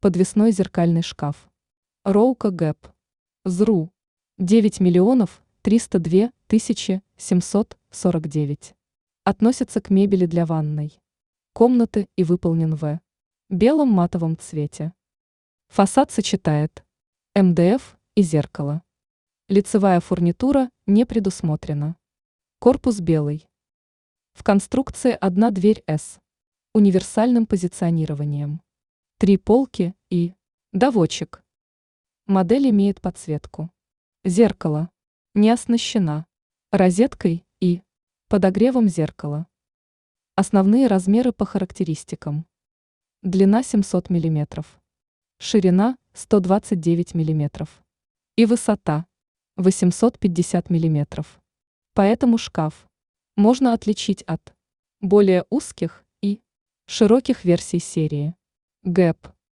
Подвесной зеркальный шкаф. Роука Гэп. ЗРУ. 9 миллионов 302 тысячи 749. Относится к мебели для ванной комнаты и выполнен в белом матовом цвете. Фасад сочетает МДФ и зеркало. Лицевая фурнитура не предусмотрена. Корпус белый. В конструкции одна дверь с универсальным позиционированием. 3 полки и доводчик. Модель имеет подсветку. Зеркало не оснащена розеткой и подогревом зеркала. Основные размеры по характеристикам. Длина 700 мм, ширина 129 мм и высота 850 мм. Поэтому шкаф можно отличить от более узких и широких версий серии Гэп.